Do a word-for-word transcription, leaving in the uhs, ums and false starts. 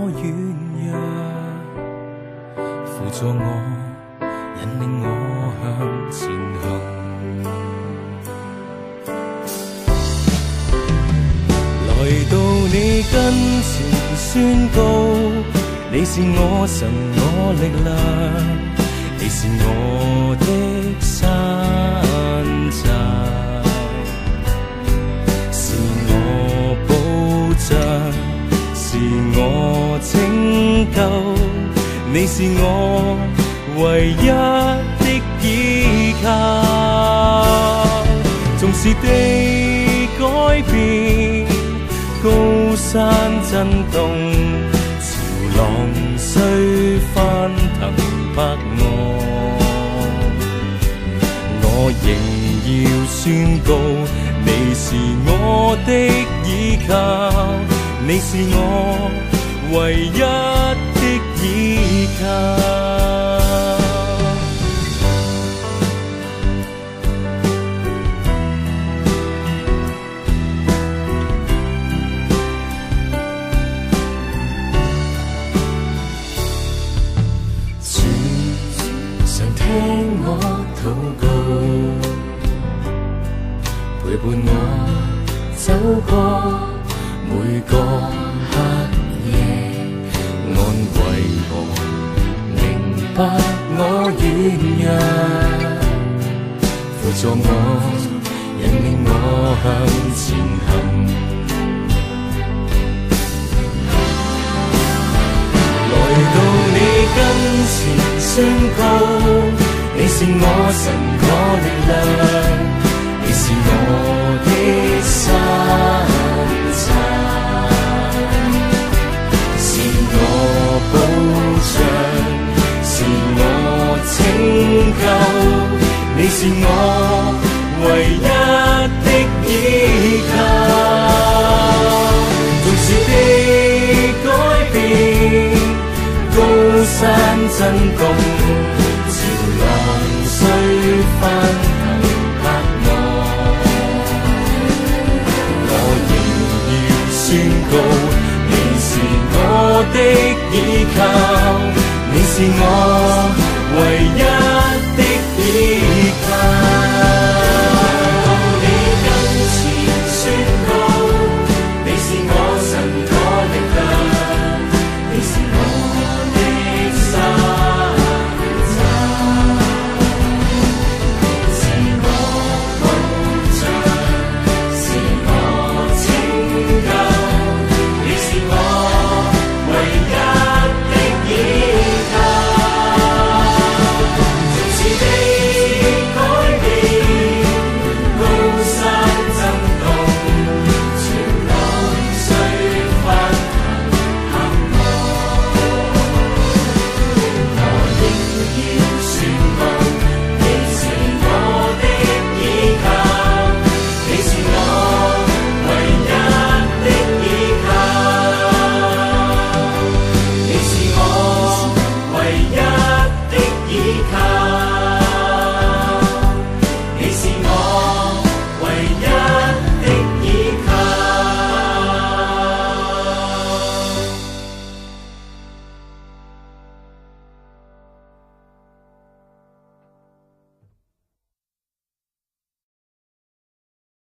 我軟弱，輔助我，引領我向前行。來到你跟前宣告，你是我神，我力量，你是我的山寨，是我保障，是我拯救，你是我唯一的依靠。縱是地改變，高山震動，潮浪雖翻騰拍我，我仍要宣告，你是我的依靠，你是我唯一的依靠。聽我禱告，陪伴我走過每個黑夜，安慰我，明白我軟弱，輔助我，引領我向前行。來到你跟前宣告，你是我神，我力量，你是我的山寨，是我保障，是我拯救，你是我唯一的依靠。縱是地改變，高山震動，雖翻騰拍我，我仍要宣告，你是我的依靠，你是我唯一